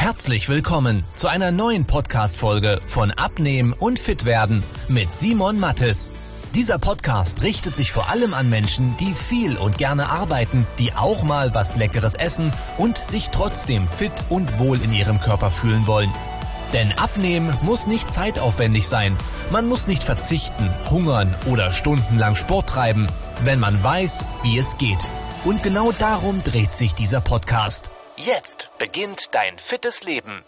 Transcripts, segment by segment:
Herzlich willkommen zu einer neuen Podcast-Folge von Abnehmen und Fitwerden mit Simon Mattes. Dieser Podcast richtet sich vor allem an Menschen, die viel und gerne arbeiten, die auch mal was Leckeres essen und sich trotzdem fit und wohl in ihrem Körper fühlen wollen. Denn Abnehmen muss nicht zeitaufwendig sein. Man muss nicht verzichten, hungern oder stundenlang Sport treiben, wenn man weiß, wie es geht. Und genau darum dreht sich dieser Podcast. Jetzt beginnt dein fittes Leben.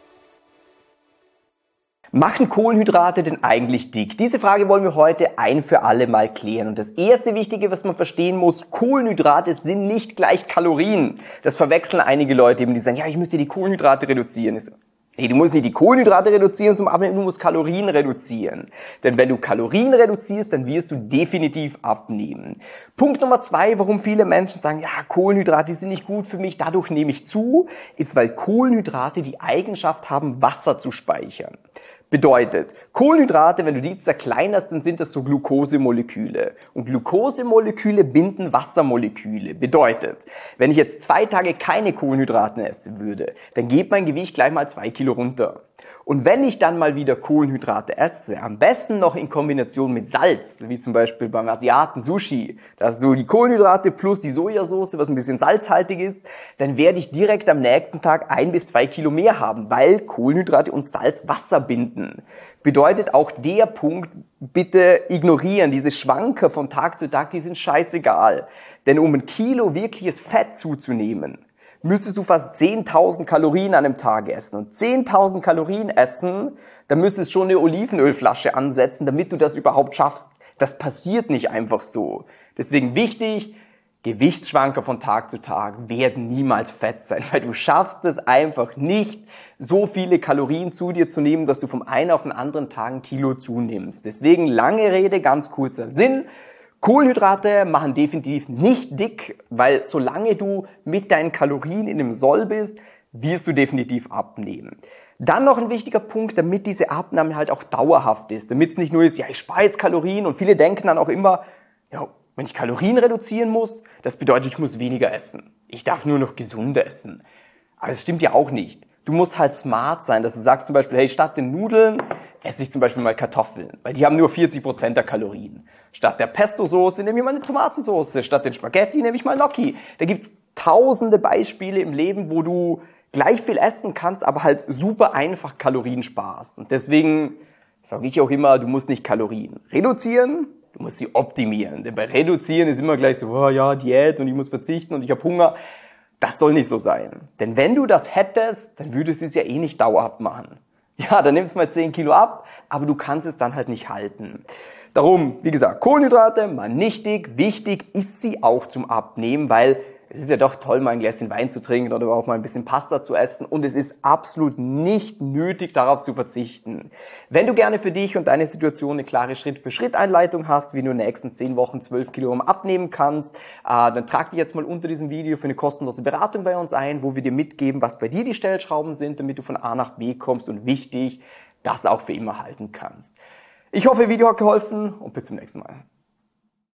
Machen Kohlenhydrate denn eigentlich dick? Diese Frage wollen wir heute ein für alle Mal klären. Und das erste Wichtige, was man verstehen muss, Kohlenhydrate sind nicht gleich Kalorien. Das verwechseln einige Leute eben, die sagen, ja, ich müsste die Kohlenhydrate reduzieren. Nee, du musst nicht die Kohlenhydrate reduzieren zum Abnehmen, du musst Kalorien reduzieren. Denn wenn du Kalorien reduzierst, dann wirst du definitiv abnehmen. Punkt Nummer 2, warum viele Menschen sagen, ja, Kohlenhydrate sind nicht gut für mich, dadurch nehme ich zu, ist, weil Kohlenhydrate die Eigenschaft haben, Wasser zu speichern. Bedeutet, Kohlenhydrate, wenn du die zerkleinerst, dann sind das so Glukosemoleküle. Und Glukosemoleküle binden Wassermoleküle. Bedeutet, wenn ich jetzt 2 Tage keine Kohlenhydrate essen würde, dann geht mein Gewicht gleich mal 2 Kilo runter. Und wenn ich dann mal wieder Kohlenhydrate esse, am besten noch in Kombination mit Salz, wie zum Beispiel beim Asiaten Sushi, da hast du die Kohlenhydrate plus die Sojasauce, was ein bisschen salzhaltig ist, dann werde ich direkt am nächsten Tag 1 bis 2 Kilo mehr haben, weil Kohlenhydrate und Salz Wasser binden. Bedeutet auch der Punkt, bitte ignorieren, diese Schwanker von Tag zu Tag, die sind scheißegal. Denn um 1 Kilo wirkliches Fett zuzunehmen, müsstest du fast 10.000 Kalorien an einem Tag essen. Und 10.000 Kalorien essen, dann müsstest du schon eine Olivenölflasche ansetzen, damit du das überhaupt schaffst. Das passiert nicht einfach so. Deswegen wichtig, Gewichtsschwanker von Tag zu Tag werden niemals fett sein, weil du schaffst es einfach nicht, so viele Kalorien zu dir zu nehmen, dass du vom einen auf den anderen Tag 1 Kilo zunimmst. Deswegen lange Rede, ganz kurzer Sinn. Kohlenhydrate machen definitiv nicht dick, weil solange du mit deinen Kalorien in dem Soll bist, wirst du definitiv abnehmen. Dann noch ein wichtiger Punkt, damit diese Abnahme halt auch dauerhaft ist, damit es nicht nur ist, ja, ich spare jetzt Kalorien und viele denken dann auch immer, ja, wenn ich Kalorien reduzieren muss, das bedeutet, ich muss weniger essen. Ich darf nur noch gesund essen. Aber das stimmt ja auch nicht. Du musst halt smart sein, dass du sagst zum Beispiel, hey, statt den Nudeln esse ich zum Beispiel mal Kartoffeln, weil die haben nur 40% der Kalorien. Statt der Pesto-Soße nehme ich mal eine Tomatensauce, statt den Spaghetti nehme ich mal Gnocchi. Da gibt's tausende Beispiele im Leben, wo du gleich viel essen kannst, aber halt super einfach Kalorien sparst. Und deswegen sage ich auch immer, du musst nicht Kalorien reduzieren, du musst sie optimieren. Denn bei Reduzieren ist immer gleich so, oh ja, Diät und ich muss verzichten und ich habe Hunger. Das soll nicht so sein. Denn wenn du das hättest, dann würdest du es ja eh nicht dauerhaft machen. Ja, dann nimmst du mal 10 Kilo ab, aber du kannst es dann halt nicht halten. Darum, wie gesagt, Kohlenhydrate, mal nichtig. Wichtig ist sie auch zum Abnehmen, weil es ist ja doch toll, mal ein Gläschen Wein zu trinken oder auch mal ein bisschen Pasta zu essen und es ist absolut nicht nötig, darauf zu verzichten. Wenn du gerne für dich und deine Situation eine klare Schritt-für-Schritt-Einleitung hast, wie du in den nächsten 10 Wochen 12 Kilogramm abnehmen kannst, dann trag dich jetzt mal unter diesem Video für eine kostenlose Beratung bei uns ein, wo wir dir mitgeben, was bei dir die Stellschrauben sind, damit du von A nach B kommst und wichtig, das auch für immer halten kannst. Ich hoffe, das Video hat geholfen und bis zum nächsten Mal.